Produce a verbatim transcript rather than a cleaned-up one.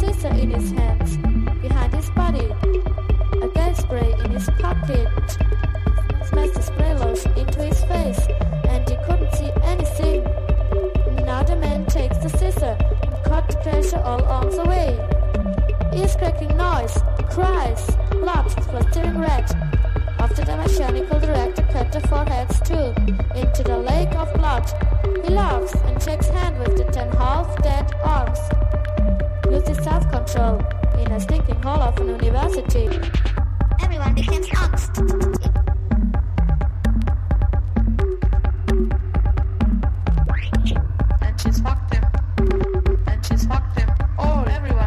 scissor in his hands, behind his body, a gas spray in his pocket. Smashed the spray lotion into his face, and he couldn't see anything. Now the man takes the scissor and cut the pressure all along the way. Ears cracking noise, cries, blood splattering red. After the mechanical director cut the foreheads too, into the lake of blood. He laughs and shakes hands with the ten half-dead arms. Loses self-control in a stinking hall of an university. Everyone becomes angst.